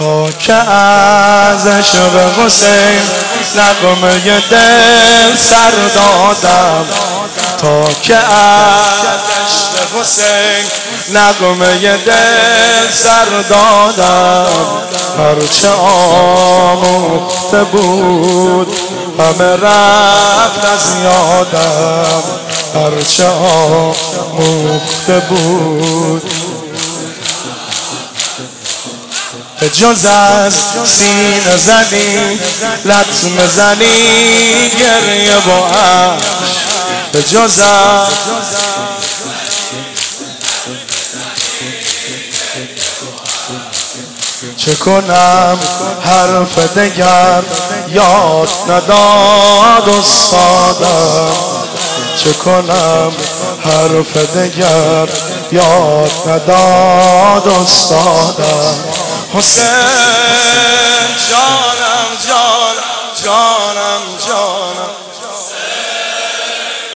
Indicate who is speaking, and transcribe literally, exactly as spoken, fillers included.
Speaker 1: تا که از عشق حسین نغمه دل سر دادم، تا که از عشق حسین نغمه دل سر دادم. هرچه آموخته بود همه رفت از یادم، هرچه آموخته بود به جز از سینه زنی لطمه زنی گریه و اشک، به جز از چه کنم حرف دگر یاد نداد استادم، چه کنم حرف دگر یاد نداد استادم. حسین